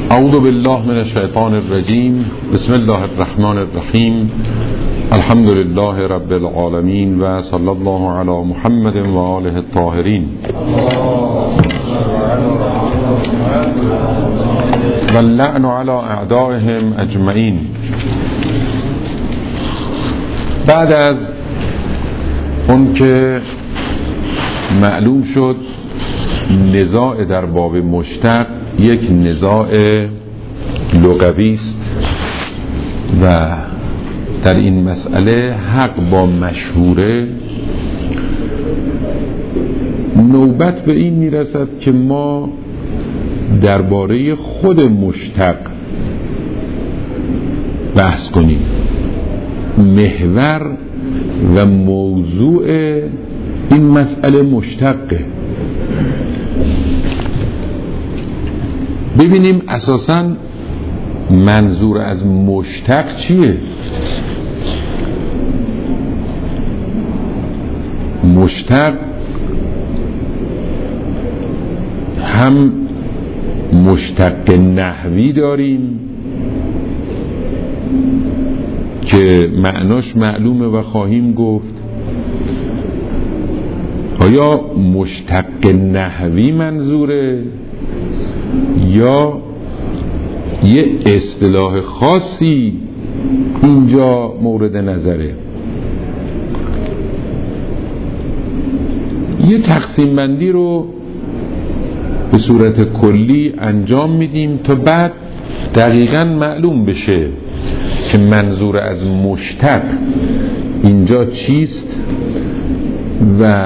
اعوذ بالله من الشیطان الرجیم. بسم الله الرحمن الرحیم. الحمد لله رب العالمین و صلی الله علی محمد و آله الطاهرین و اللعن علی اعدائهم اجمعین. بعد از اون که معلوم شد نزاع در باب مشتق یک نزاع لغوی است و در این مسئله حق با مشهوره، نوبت به این میرسد که ما درباره خود مشتق بحث کنیم. محور و موضوع این مسئله مشتقه. ببینیم اساساً منظور از مشتق چیه؟ مشتق هم مشتق نحوی داریم که معناش معلومه و خواهیم گفت. آیا مشتق نحوی منظوره یا یه اصطلاح خاصی اینجا مورد نظره؟ یه تقسیم بندی رو به صورت کلی انجام میدیم تا بعد دقیقاً معلوم بشه که منظور از مشتق اینجا چیست و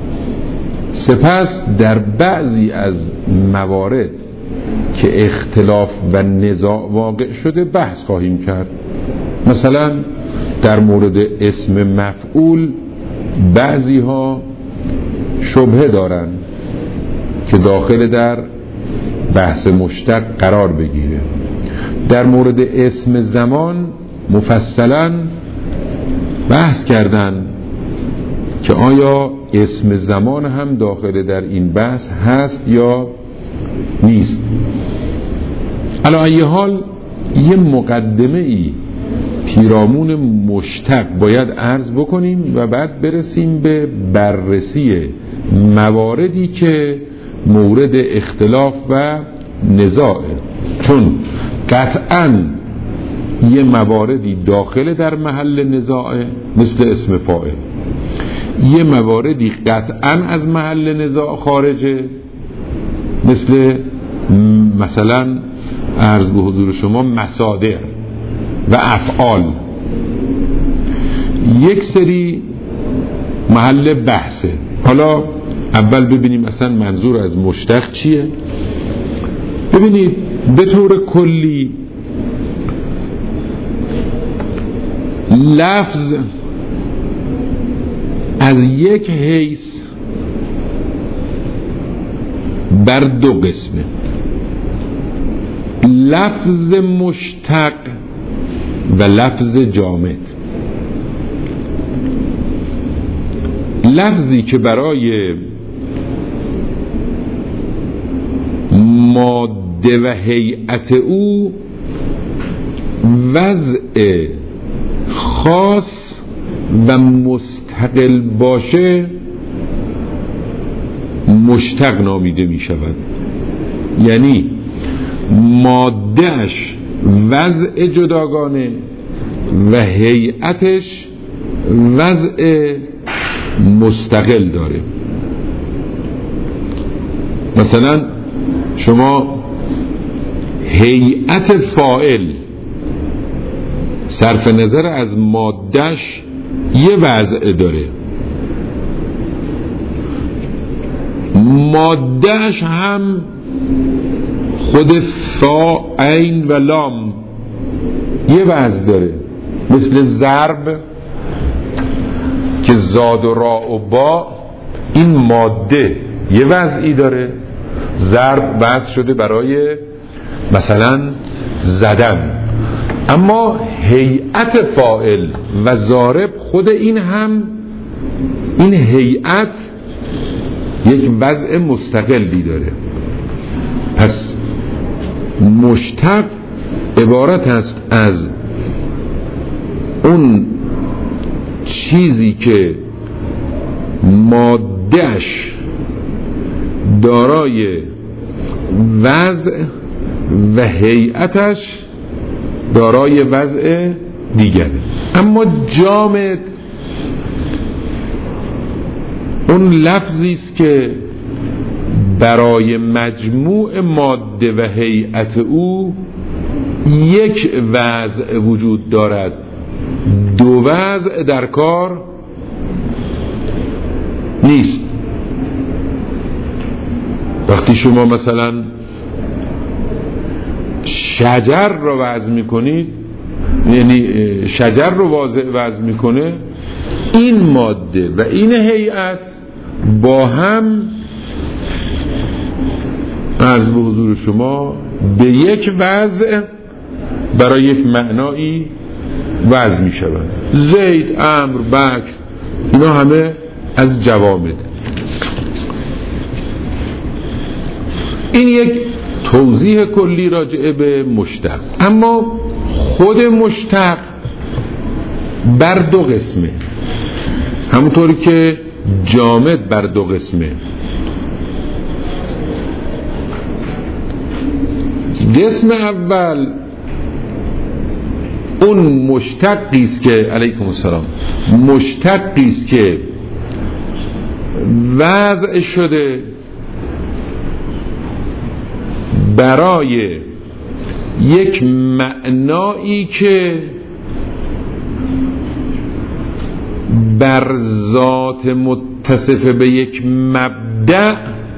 سپس در بعضی از موارد که اختلاف و نزاع واقع شده بحث خواهیم کرد. مثلا در مورد اسم مفعول بعضی ها شبهه دارن که داخل در بحث مشتق قرار بگیره. در مورد اسم زمان مفصلا بحث کردن که آیا اسم زمان هم داخل در این بحث هست یا نیست. علی ای حال یه مقدمه ای پیرامون مشتق باید عرض بکنیم و بعد برسیم به بررسی مواردی که مورد اختلاف و نزاعه، چون قطعاً یه مواردی داخل در محل نزاعه مثل اسم فاعل، یه مواردی قطعاً از محل نزاع خارجه مثلا عرض به حضور شما مصادر و افعال. یک سری محل بحثه. حالا اول ببینیم اصلا منظور از مشتق چیه. ببینید به طور کلی لفظ از یک حیث بر دو قسمه: لفظ مشتق و لفظ جامد. لفظی که برای ماده و هیئت او وضع خاص و مستقل باشه مشتق نامیده می شود. یعنی مادهش وضع جداگانه و هیئتش وضع مستقل داره. مثلا شما هیئت فاعل صرف نظر از مادهش یه وضع داره، مادهش هم خود فا عین و لام یه وضع داره، مثل ضرب که زاد و را و با این ماده یه وضعی داره. ضرب وضع شده برای مثلا زدن، اما هیئت فاعل و ضارب خود این هم این هیئت یک وضع مستقلی داره. پس مشتق عبارت است از اون چیزی که مادهش دارای وضع و هیئتش دارای وضع دیگره. اما جامد اون لفظی است که برای مجموع ماده و هیئت او یک وضع وجود دارد، دو وضع در کار نیست. وقتی شما مثلا شجر رو وضع میکنید، یعنی شجر رو وضع میکنه، این ماده و این هیئت با هم عرض به حضور شما به یک وضع برای یک معنایی وضع می شود. زید، امر، بکر، اینا همه از جوامد. این یک توضیح کلی راجع به مشتق. اما خود مشتق بر دو قسمه، همونطوری که جامد بر دو قسمه. قسم اول اون مشتقی است که علیکم السلام، مشتقی است که وضع شده برای یک معنایی که بر ذات متصف به یک مبدأ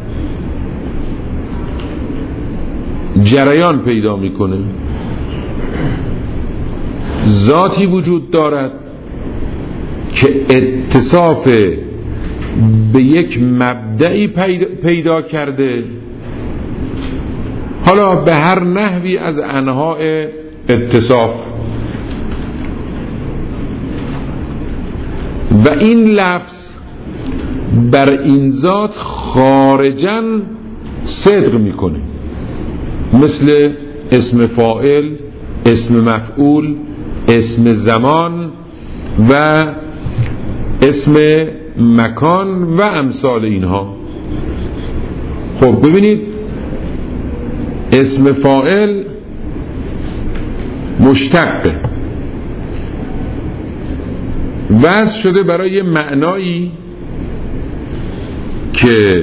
جریان پیدا میکنه. ذاتی وجود دارد که اتصاف به یک مبدأی پیدا کرده، حالا به هر نحوی از انواع اتصاف، و این لفظ بر این ذات خارجاً صدق میکنه، مثل اسم فاعل، اسم مفعول، اسم زمان و اسم مکان و امثال اینها. خب ببینید، اسم فاعل مشتق وضع شده برای معنایی که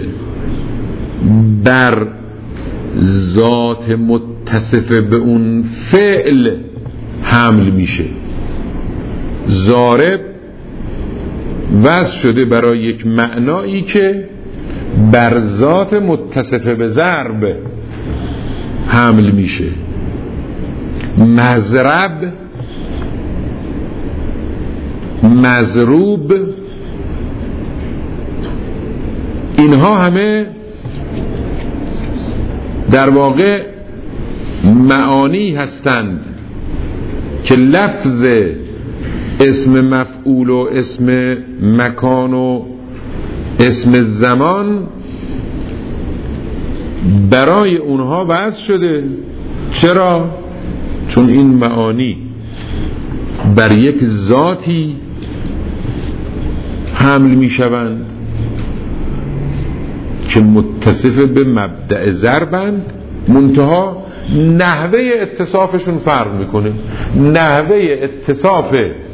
بر ذات متصف به اون فعل حمل میشه. ضارب وضع شده برای یک معنایی که بر ذات متصف به ضرب حمل میشه. مضرب، مضروب، اینها همه در واقع معانی هستند که لفظ اسم مفعول و اسم مکان و اسم زمان برای اونها وضع شده. چرا؟ چون این معانی بر یک ذاتی حمل می شوند که متصف به مبدأ ضربند، منتها نحوه اتصافشون فرق میکنه. نحوه اتصاف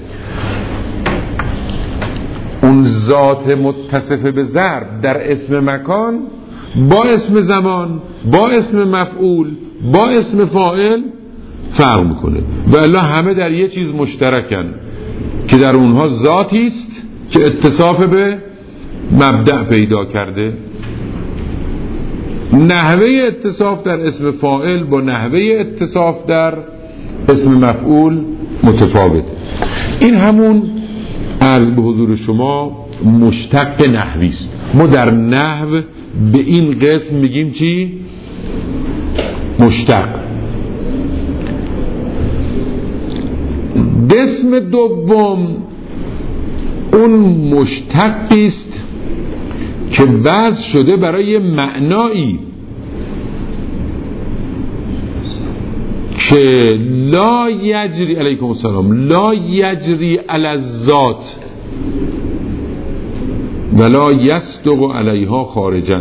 اون ذات متصف به ضرب در اسم مکان با اسم زمان، با اسم مفعول، با اسم فاعل فرق میکنه. و الا همه در یه چیز مشترکن که در اونها ذاتی است که اتصاف به مبدأ پیدا کرده. نحوه اتصاف در اسم فاعل با نحوه اتصاف در اسم مفعول متفاوت. این همون عرض به حضور شما مشتق نحوی است. ما در نحو به این قسم میگیم چی؟ مشتق. قسم دوم اون مشتقی است که وضع شده برای معنایی که لا یجری علیکم السلام لا یجری علی الذات ولا یصدق علیها خارجا.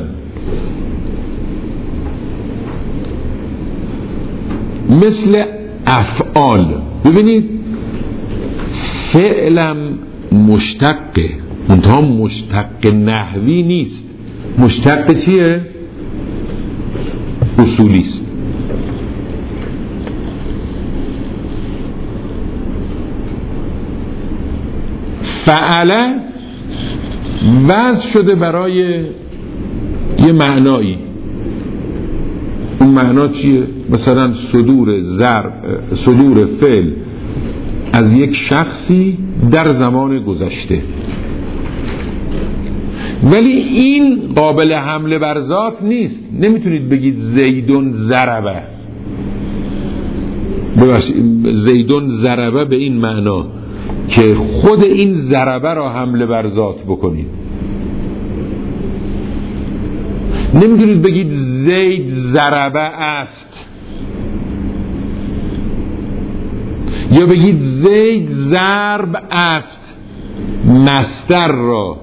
مثل افعال، ببینید فعلم مشتقه، منتها مشتق نحوی نیست. مشتق چیه؟ اصولی است. فعله وضع شده برای یه معنایی. اون معنا چیه؟ مثلا صدور فعل از یک شخصی در زمان گذشته. ولی این قابل حمل بر ذات نیست. نمیتونید بگید زیدون ضربه، زیدون ضربه به این معنا که خود این ضربه را حمل بر ذات بکنید. نمیتونید بگید زید ضربه است، یا بگید زید ضرب است، مصدر را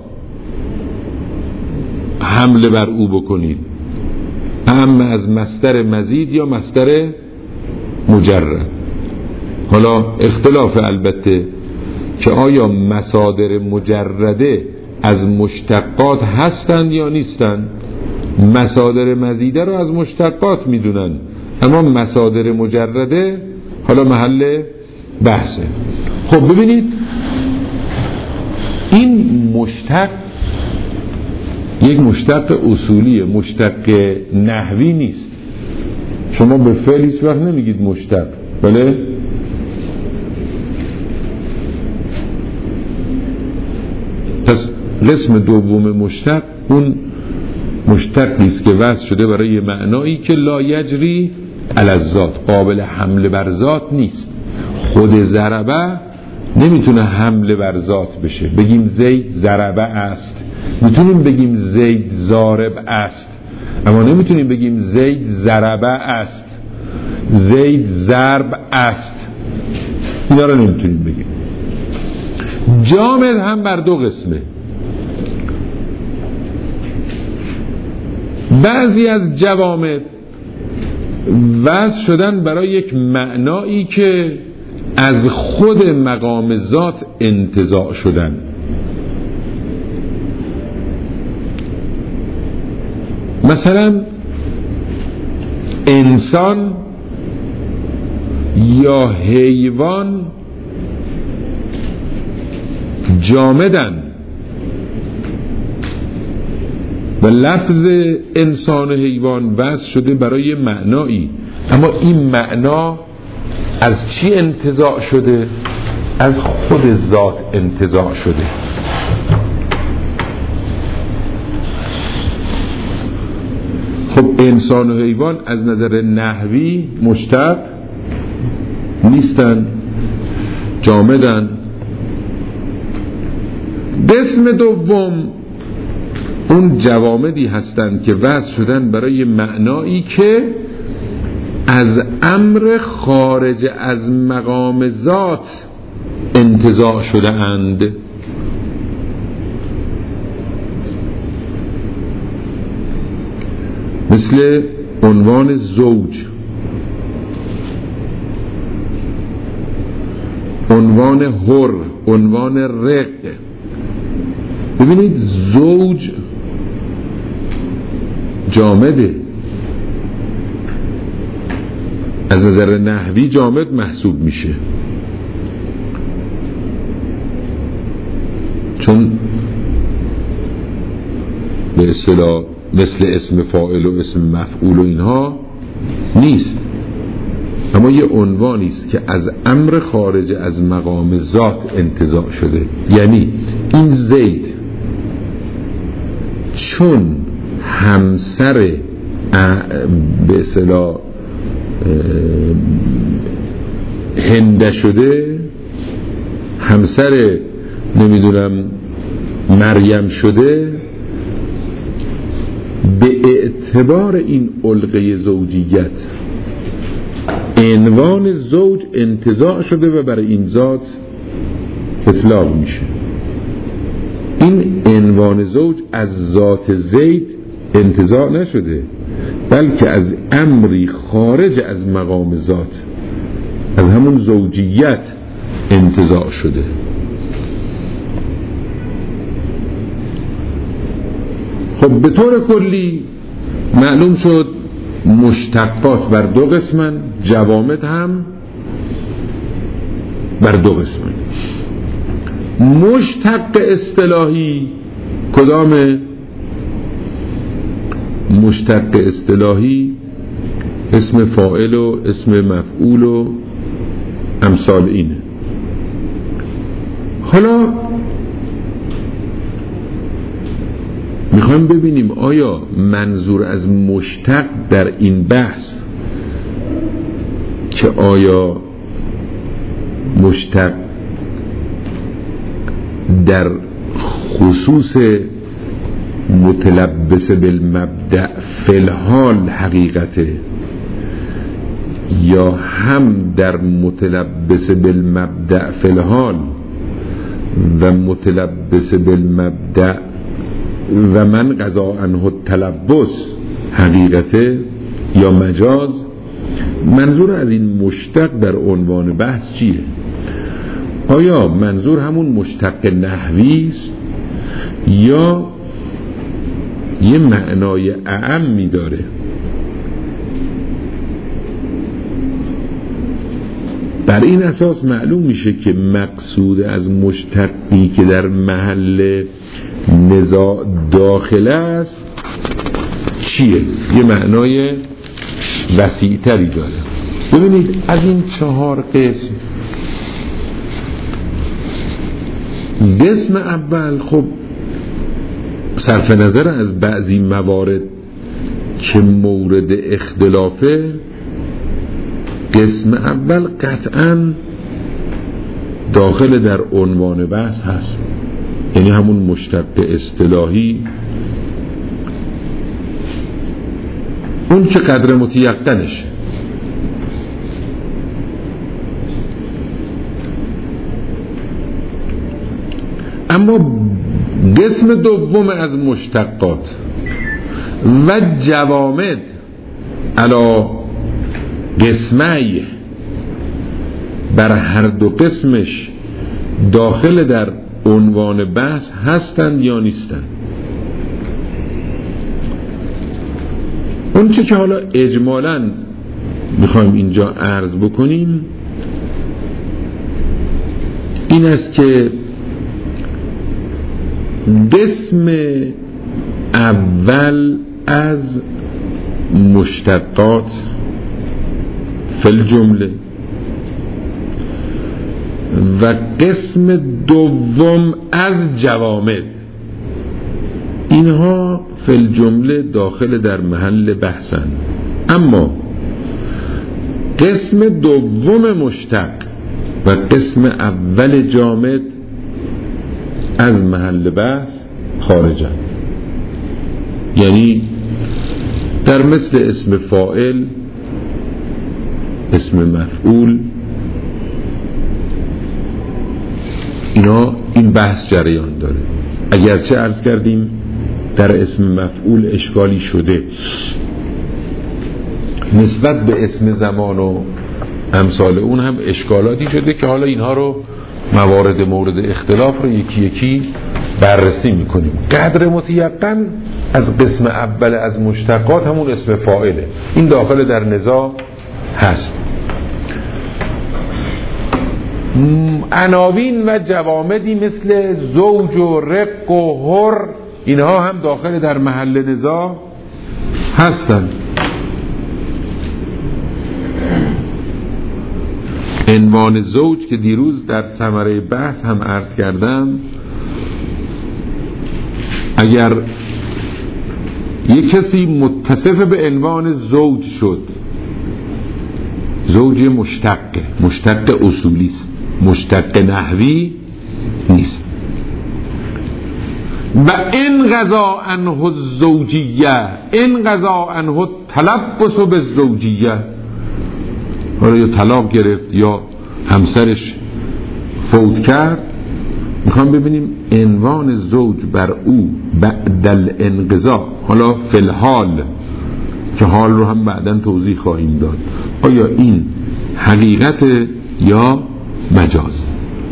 حمله بر او بکنید، اما از مصدر مزید یا مصدر مجرد. حالا اختلاف البته که آیا مصادر مجرده از مشتقات هستند یا نیستند. مصادر مزیده را از مشتقات میدونن، اما مصادر مجرده حالا محل بحثه. خب ببینید این مشتق یک مشتق اصولیه، مشتق نحوی نیست. شما به فعل هیچ وقت نمیگید مشتق، بله؟ پس قسم دوم مشتق اون مشتقی است که وضع شده برای معنایی که لا یجری علی الذات، قابل حمل بر ذات نیست. خود ضربه نمیتونه حمل بر ذات بشه. بگیم زید ضربه است، میتونیم بگیم زید ضارب است، اما نمیتونیم بگیم زید ضربه است، زید ضرب است. اینا رو نمیتونیم بگیم. جامد هم بر دو قسمه. بعضی از جوامد وضع شدن برای یک معنایی که از خود مقام ذات انتزاع شدن. مثلا انسان یا حیوان جامدن و لفظ انسان و حیوان وضع شده برای معنایی، اما این معنا از چی انتزاع شده؟ از خود ذات انتزاع شده. خب انسان و حیوان از نظر نحوی مشتق نیستن، جامدن. قسم دوم اون جوامدی هستند که وضع شدن برای معنایی که از امر خارج از مقام ذات انتزاع شده اند. مثل عنوان زوج، عنوان حر، عنوان رق. ببینید زوج جامده، از نظر نحوی جامد محسوب میشه، چون به اصطلاح مثل اسم فاعل و اسم مفعول و اینها نیست، اما یه عنوانی است که از امر خارج از مقام ذات انتزاع شده. یعنی این زید چون همسر به اصطلاح هنده شده، همسر نمیدونم مریم شده، به اعتبار این علقه زوجیت عنوان زوج انتزاع شده و برای این ذات اطلاق میشه. این عنوان زوج از ذات زید انتزاع نشده، بلکه از امری خارج از مقام ذات، از همون زوجیت انتزاع شده. خب به طور کلی معلوم شد مشتقات بر دو قسمن، جوامد هم بر دو قسمن. مشتق اصطلاحی کدامه؟ مشتق اصطلاحی اسم فاعل و اسم مفعول و امثال اینه. حالا میخوایم ببینیم آیا منظور از مشتق در این بحث که آیا مشتق در خصوص متلبس بالمبدأ فی الحال حقیقته، یا هم در متلبس بالمبدأ فی الحال و متلبس بالمبدأ و من قضا عنه التلبس حقیقته یا مجاز؟ منظور از این مشتق در عنوان بحث چیه؟ آیا منظور همون مشتق نحوی است یا یه معنای اعمی داره؟ بر این اساس معلوم میشه که مقصود از مشتقی که در محل نزاع داخل است چیه؟ یه معنای وسیع‌تری داره. ببینید از این 4 قسم، قسم اول خب صرف نظر از بعضی موارد که مورد اختلافه، قسم اول قطعاً داخل در عنوان بحث هست، یعنی همون مشتق اصطلاحی، اون که قدر متیقنشه. اما قسم دوم از مشتقات و جوامد علا قسمی، بر هر دو قسمش داخل در عنوان بحث هستند یا نیستند. اون چه که حالا اجمالاً میخوایم اینجا عرض بکنیم این است که قسم اول از مشتقات فی الجمله و قسم دوم از جوامد، اینها فی الجمله داخل در محل بحثن. اما قسم دوم مشتق و قسم اول جامد از محل بحث خارجن، یعنی در مثل اسم فاعل، اسم مفعول، اینا این بحث جریان داره. اگرچه عرض کردیم در اسم مفعول اشکالی شده نسبت به اسم زمان و امثال اون هم اشکالاتی شده که حالا اینها رو مورد اختلاف رو یکی یکی بررسی میکنیم. قدر متیقن از قسم اول از مشتقات همون اسم فاعله، این داخل در نزاع هست. عناوین و جوامدی مثل زوج و رق و حر، اینها هم داخل در محل نزاع هستند. عنوان زوج که دیروز در ثمره بحث هم عرض کردم، اگر یک کسی متصف به عنوان زوج شد، زوج مشتق اصولی است، مشتق نحوی نیست. و این قضا عنه الزوجیه، این قضا عنه تلبس بالزوجیه، حالا یا طلاق گرفت یا همسرش فوت کرد، میخوام ببینیم عنوان زوج بر او بعد الانقضاء، حالا فی الحال که حال رو هم بعداً توضیح خواهیم داد، آیا این حقیقت یا مجاز؟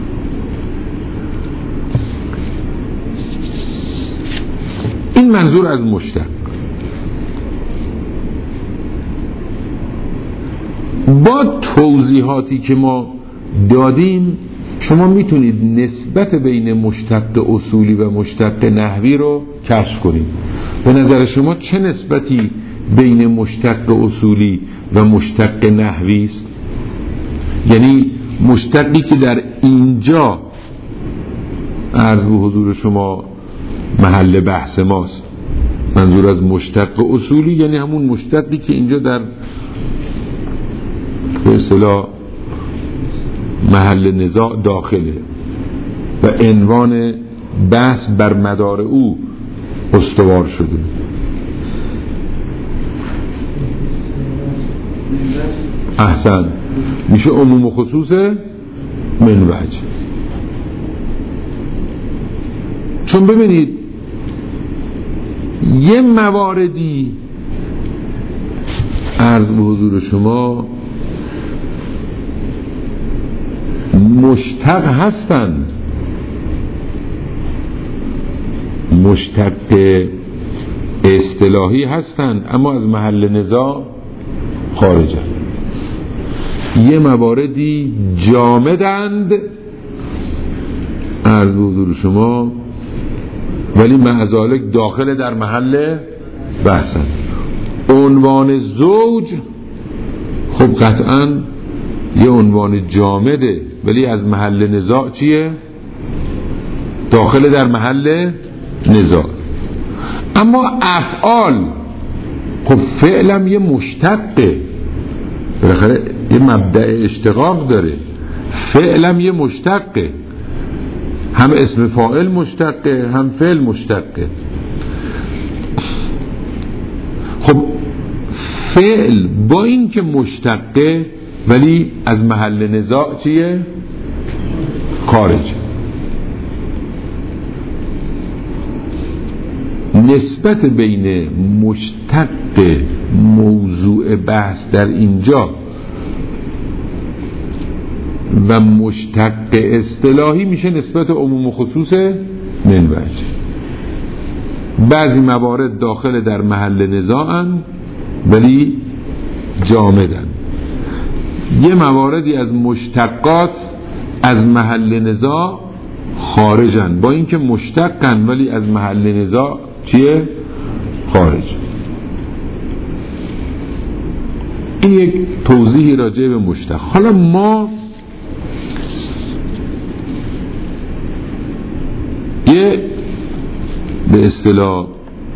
این منظور از مشتق. با توضیحاتی که ما دادیم شما میتونید نسبت بین مشتق اصولی و مشتق نحوی رو کشف کنید. به نظر شما چه نسبتی بین مشتق اصولی و مشتق نحوی است؟ یعنی مشتقی که در اینجا عرض به حضور شما محل بحث ماست. منظور از مشتق اصولی یعنی همون مشتقی که اینجا در به اصطلاح محل نزاع داخله و عنوان بحث بر مدار او استوار شده. احسن، میشه عموم و خصوص من وجه. چون ببینید یه مواردی عرض به حضور شما مشتق هستند، مشتق اصطلاحی هستند اما از محل نزاع خارجند. یه مواردی جامدند عرض به حضور شما ولی معذالک داخل در محل بحثند. عنوان زوج خب قطعاً یه عنوان جامده ولی از محل نزاع چیه؟ داخل در محل نزاع. اما افعال خب فعلم یه مشتقه، بالاخره یه مبدأ اشتقاق داره. فعلم یه مشتقه، هم اسم فاعل مشتقه هم فعل مشتقه. خب فعل با این که مشتقه ولی از محل نزاع چیه؟ خارج. نسبت بین مشتق موضوع بحث در اینجا و مشتق اصطلاحی میشه نسبت عموم و خصوص من وجه. بعضی موارد داخل در محل نزاعن ولی جامدن. یه مواردی از مشتقات از محل نزاع خارجن، با اینکه مشتقن ولی از محل نزاع چیه؟ خارج. این یک توضیحی راجع به مشتق. حالا ما یه به اصطلاح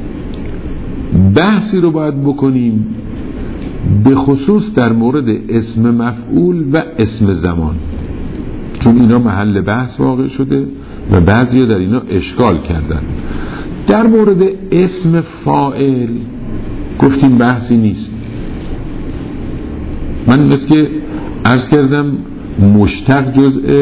بحثی رو باید بکنیم به خصوص در مورد اسم مفعول و اسم زمان، چون اینا محل بحث واقع شده و بعضیا در اینا اشکال کردن. در مورد اسم فاعل گفتیم بحثی نیست. من مثل که عرض کردم مشتق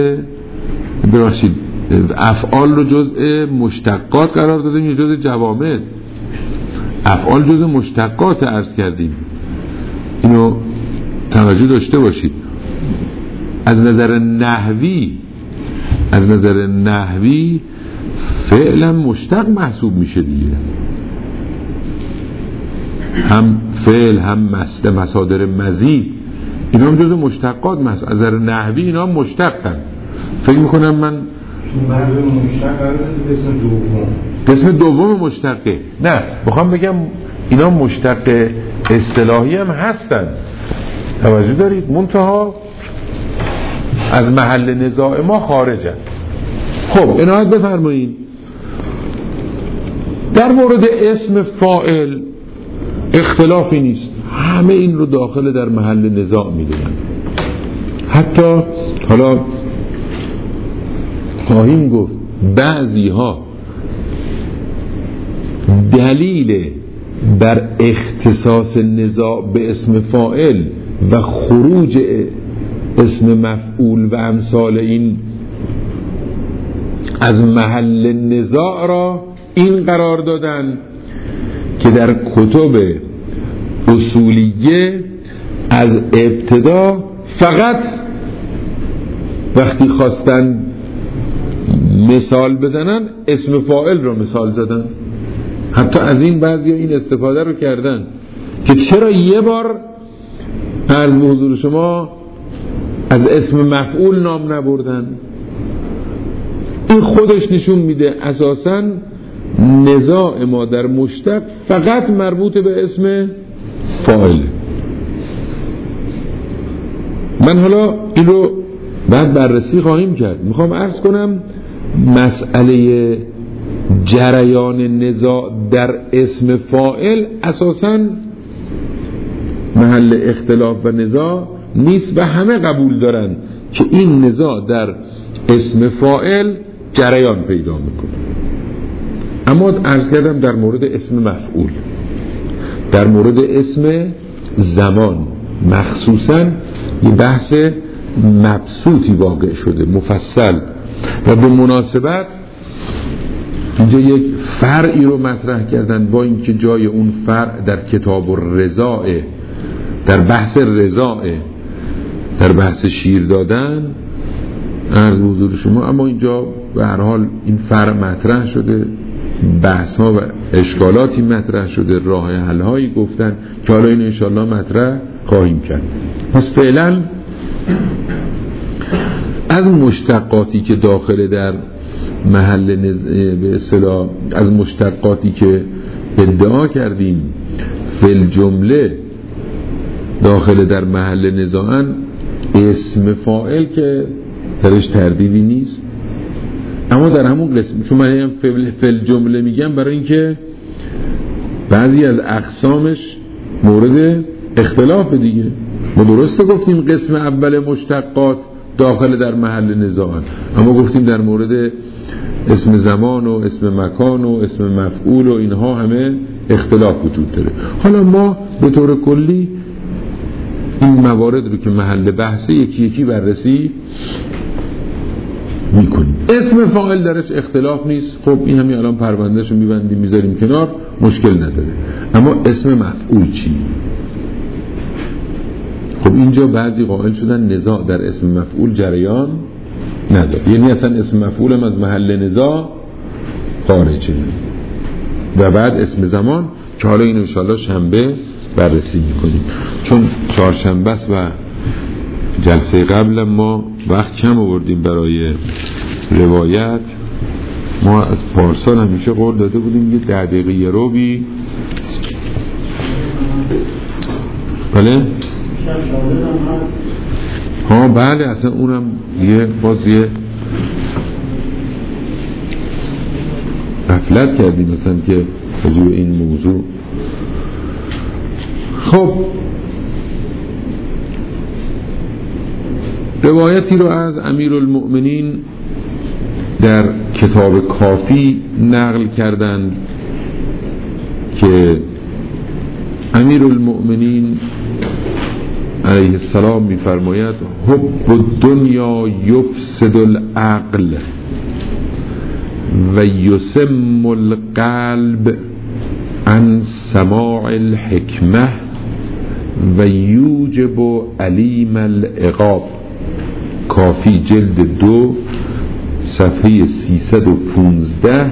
افعال رو جزء مشتقات قرار دادیم یا جزء جوامد. افعال جزء مشتقات عرض کردیم، اینو توجه داشته باشید. از نظر نحوی فعلا مشتق محسوب میشه دیگه. هم فعل هم مصادر مزید اینا هم جزء مشتقات محسوب. از نظر نحوی اینا هم مشتقن. فکر میکنم من قسم دوم مشتقه. نه بخوام بگم اینا مشتق اصطلاحی هم هستن، توجه دارید، منتها از محل نزاع ما خارجن. خب عنایت بفرمایید. در مورد اسم فاعل اختلافی نیست، همه این رو داخل در محل نزاع میدونن. حتی حالا خواهیم گفت بعضی ها دلیل بر اختصاص نزاع به اسم فاعل و خروج اسم مفعول و امثال این از محل نزاع را این قرار دادن که در کتب اصولیه از ابتدا فقط وقتی خواستن مثال بزنن اسم فاعل را مثال زدن. حتی از این بعضی این استفاده رو کردن که چرا یه بار عرض به حضور شما از اسم مفعول نام نبردن. این خودش نشون میده اساساً نزاع ما در مشتق فقط مربوط به اسم فاعل. من حالا این رو بعد بررسی خواهیم کرد. میخوام عرض کنم مسئله جریان نزاع در اسم فاعل اساساً محل اختلاف و نزاع نیست و همه قبول دارن که این نزاع در اسم فاعل جریان پیدا میکنه. اما عرض کردم در مورد اسم مفعول، در مورد اسم زمان مخصوصاً یه بحث مبسوطی واقع شده مفصل و به مناسبت اینجا یک فرعی رو مطرح کردن با اینکه جای اون فرع در کتاب الرضاء، در بحث رضاء، در بحث شیر دادن عرض به حضور شما، اما اینجا به هر حال این فرع مطرح شده، بحث ها و اشکالاتی مطرح شده، راه حل هایی گفتن که حالا این انشاءالله مطرح خواهیم کرد. پس فعلا از مشتقاتی که داخل در محل به اصطلاح از مشتقاتی که ادعا کردیم فل جمله داخل در محل نزاعن، اسم فاعل که درش تردیدی نیست، اما در همون قسم چون من هم فل جمله میگم برای اینکه بعضی از اقسامش مورد اختلاف دیگه. ما درسته گفتیم قسم اول مشتقات داخل در محل نزاعن، اما گفتیم در مورد اسم زمان و اسم مکان و اسم مفعول و اینها همه اختلاف وجود داره. حالا ما به طور کلی این موارد رو که محل بحثه یکی یکی بررسی میکنیم. اسم فاعل درش اختلاف نیست، خب این همین الان پروندهشو میبندیم میذاریم کنار، مشکل نداره. اما اسم مفعول چی؟ خب اینجا بعضی قائل شدن نزاع در اسم مفعول جریان نداره، یعنی اصلا اسم مفعول هم از محل نزاع خارجه. و بعد اسم زمان که حالا این انشاءالله شنبه بررسی میکنیم، چون چهارشنبه است و جلسه قبل ما وقت کم آوردیم برای روایت. ما از پارسال همیشه قول داده بودیم یه 10 دقیقه روبی. بله؟ ها بله، اصلا اونم یه باز یه غفلت کردیم مثلا که حضور این موضوع. خب روایتی رو از امیرالمؤمنین در کتاب کافی نقل کردند که امیرالمؤمنین علیه السلام می‌فرماید حب الدنیا یفسد العقل و یسم القلب عن سماع الحکمه و یوجب علیم العقاب. کافی جلد 2 صفحه 315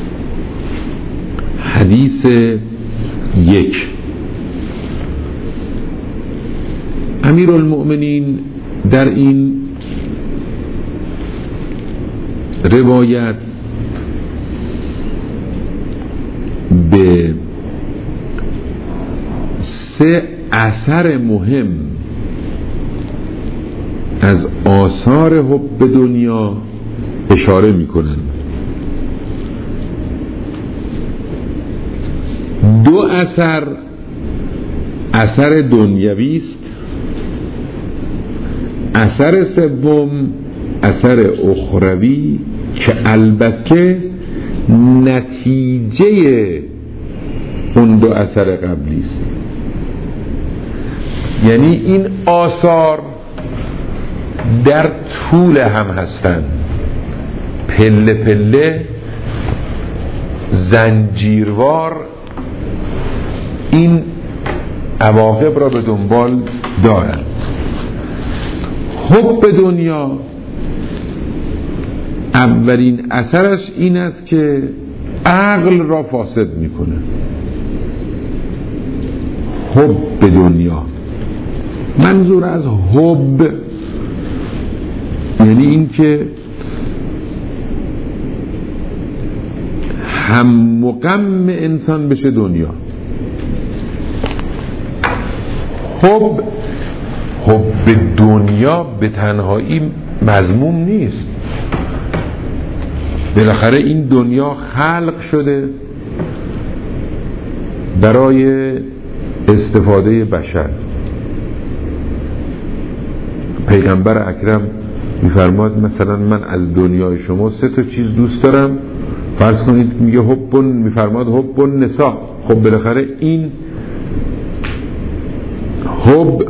حدیث 1. امیرالمؤمنین در این روایت به 3 اثر مهم از آثار حب دنیا اشاره میکنن. 2 اثر دنیوی است، اثر سوم اثر اخروی که البته نتیجه اون 2 اثر قبلی است. یعنی این آثار در طول هم هستند، پله پله زنجیروار این عواقب را به دنبال دارند. حب دنیا اولین اثرش این است که عقل را فاسد میکنه. حب دنیا، منظور از حب یعنی این که هم و غم انسان بشه دنیا. حب دنیا به تنهایی مذموم نیست. بالاخره این دنیا خلق شده برای استفاده بشر. پیغمبر اکرم میفرماد مثلا من از دنیای شما 3 چیز دوست دارم، فرض کنید میگه حب، میفرماد حب النساء. خب بالاخره این حب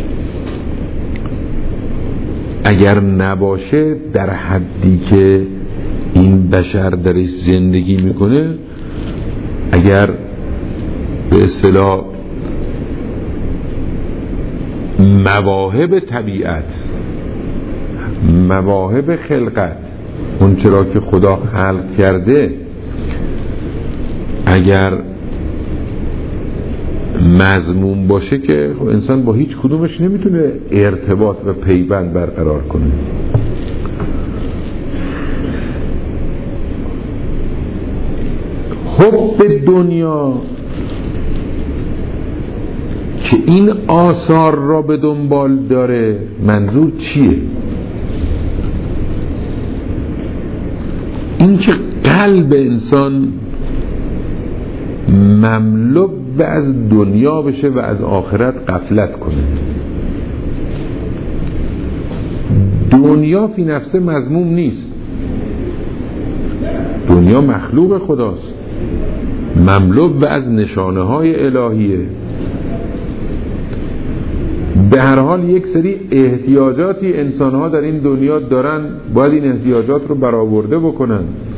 اگر نباشه در حدی که این بشر درش زندگی میکنه، اگر به اصطلاح مواهب طبیعت، مواهب خلقت، اون چرا که خدا خلق کرده اگر مذموم باشه که انسان با هیچ کدومش نمیتونه ارتباط و پیوند برقرار کنه. حب دنیا که این آثار را به دنبال داره، منظور چیه؟ این که قلب انسان مملو از دنیا بشه و از آخرت غفلت کنه. دنیا فی نفسه مذموم نیست، دنیا مخلوق خداست، مملو از نشانه های الهیه. به هر حال یک سری احتیاجاتی انسان‌ها در این دنیا دارن، باید این احتیاجات رو برآورده بکنن.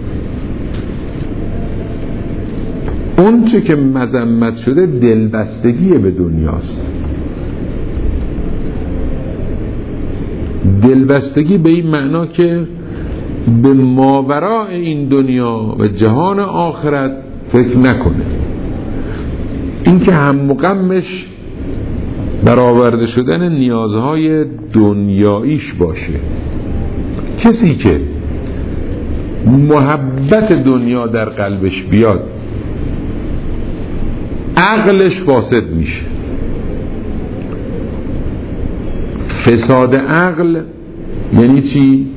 اون چه که مذمت شده دلبستگی به دنیاست. دلبستگی به این معنا که به ماوراء این دنیا و جهان آخرت فکر نکنه. این که هم و غمش برآورده شدن نیازهای دنیاییش باشه. کسی که محبت دنیا در قلبش بیاد عقلش فاسد میشه. فساد عقل یعنی چی؟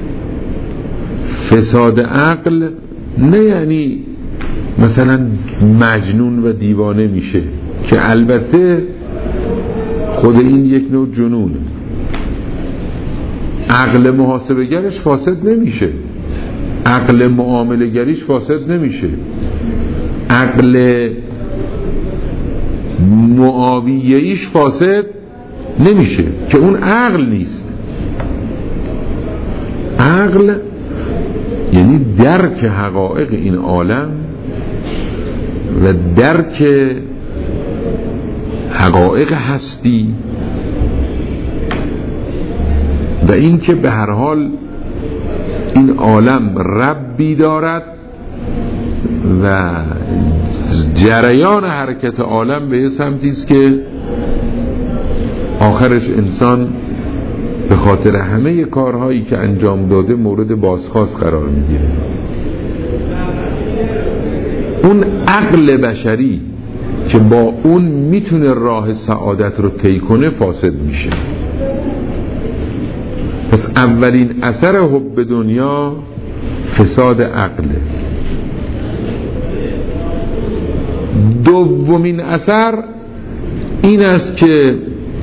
فساد عقل نه یعنی مثلا مجنون و دیوانه میشه، که البته خود این یک نوع جنونه. عقل محاسبه گرش فاسد نمیشه، عقل معامله گریش فاسد نمیشه، عقل معاویه‌ایش فاسد نمیشه، که اون عقل نیست. عقل یعنی درک حقایق این عالم و درک حقایق هستی و این که به هر حال این عالم ربی دارد و جریان حرکت عالم به یه سمتی است که آخرش انسان به خاطر همه کارهایی که انجام داده مورد بازخواست قرار میگیره. اون عقل بشری که با اون میتونه راه سعادت رو طی کنه فاسد میشه. پس اولین اثر حب دنیا فساد عقله. دومین اثر این است که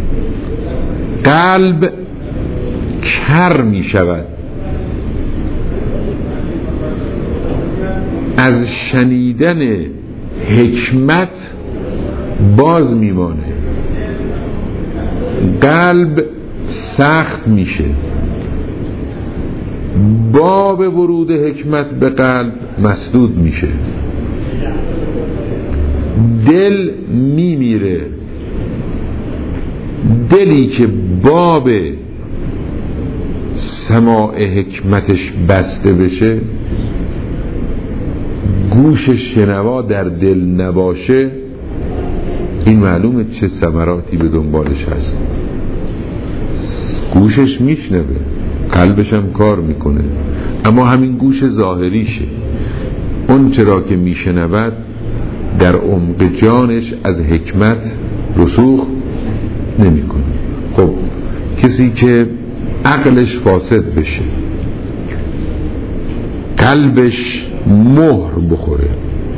قلب کر می شود، از شنیدن حکمت باز میمانه. قلب سخت میشه. باب ورود حکمت به قلب مسدود میشه. دل میمیره. دلی که باب سماع حکمتش بسته بشه، گوش شنوا در دل نباشه، این معلومه چه ثمراتی به دنبالش هست. گوشش میشنوه، قلبش هم کار میکنه، اما همین گوش ظاهریشه. اون چرا که میشنود در عمق جانش از حکمت رسوخ نمیکنه. خب کسی که عقلش فاسد بشه، قلبش مهر بخوره،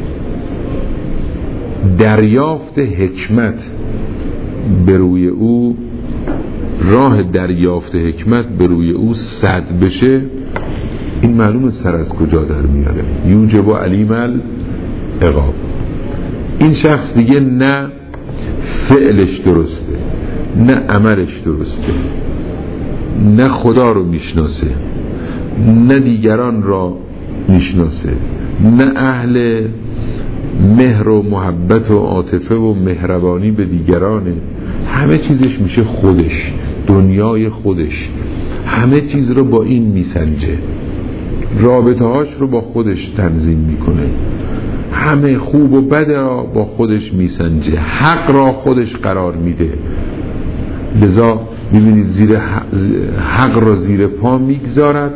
دریافت حکمت به روی او، راه دریافت حکمت به روی او سد بشه، این معلومه سر از کجا در میاره. یوجب علیم العقاب. این شخص دیگه نه فعلش درسته، نه عملش درسته، نه خدا رو میشناسه، نه دیگران را میشناسه، نه اهل مهر و محبت و عاطفه و مهربانی به دیگرانه. همه چیزش میشه خودش، دنیای خودش، همه چیز رو با این میسنجه، رابطه هاش رو با خودش تنظیم میکنه، همه خوب و بد را با خودش میسنجه، حق را خودش قرار میده. لذا میبینید زیر حق را زیر پا میگذارد،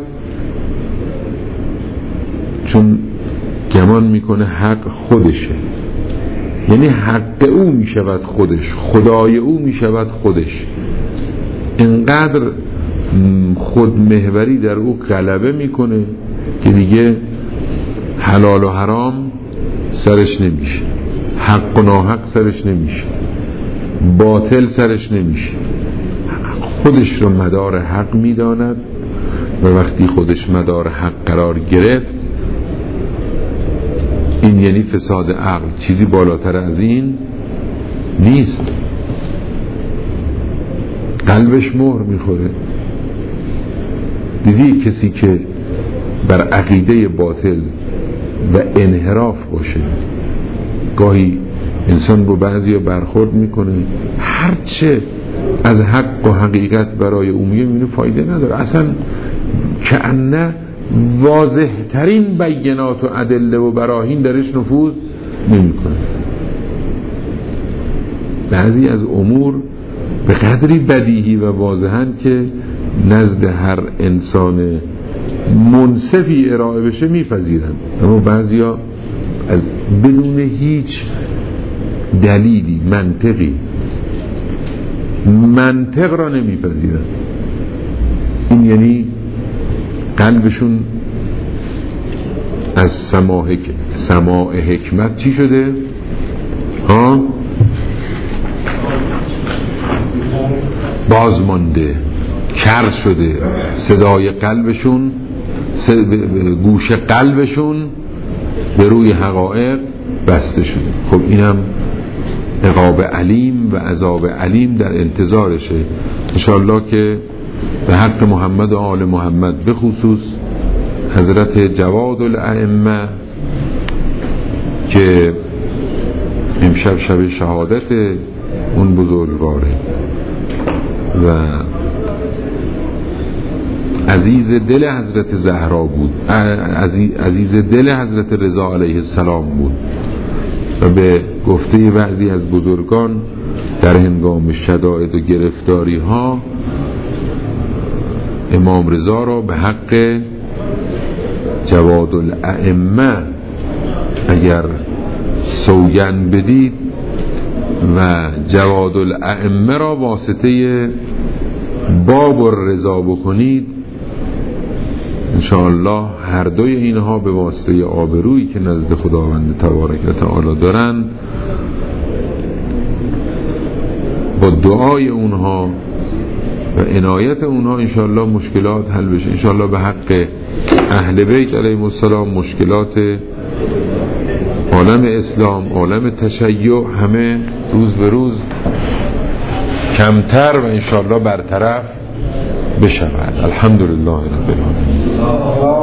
چون گمان میکنه حق خودشه. یعنی حق او میشود خودش، خدای او میشود خودش. اینقدر خودمحوری در او غلبه میکنه که دیگه حلال و حرام سرش نمیشه، حق و ناحق سرش نمیشه، باطل سرش نمیشه. خودش رو مدار حق میداند و وقتی خودش مدار حق قرار گرفت، این یعنی فساد عقل. چیزی بالاتر از این نیست. قلبش مهر میخوره. دیدی کسی که بر عقیده باطل و انحراف باشه، گاهی انسان با بعضی برخورد میکنه، هرچه از حق و حقیقت برای او میگه فایده نداره، اصلا کأنه واضح ترین بینات و ادله و براهین درش نفوذ نمیکنه. بعضی از امور به قدری بدیهی و واضحن که نزد هر انسان منصفی ارائه بشه میپذیرن، اما بعضیا از بدون هیچ دلیلی منطق را نمیپذیرن. این یعنی قلبشون از سماع حکمت چی شده؟ بازمانده، کر شده. صدای قلبشون، گوش قلبشون به روی حقایق بسته شده. خب اینم عقاب علیم و عذاب علیم در انتظارشه. انشاءالله که به حق محمد و آل محمد، به خصوص حضرت جواد الائمه که امشب شب شهادت اون بزرگواره و عزیز دل حضرت زهرا بود، عزیز دل حضرت رضا علیه السلام بود و به گفته بعضی از بزرگان در هنگام شدائد و گرفتاری ها امام رضا را به حق جواد الائمه اگر سوگند بدید و جواد الائمه را واسطه باب الرضا بکنید، انشاءالله هر دوی اینها به واسطه آبرویی که نزد خداوند تبارک و تعالی دارن، با دعای اونها و عنایت اونها انشاءالله مشکلات حل بشه. انشاءالله به حق اهل بیت علیهم السلام مشکلات عالم اسلام، عالم تشیع همه روز به روز کمتر و انشاءالله برطرف بشود. الحمدلله رب العالمین.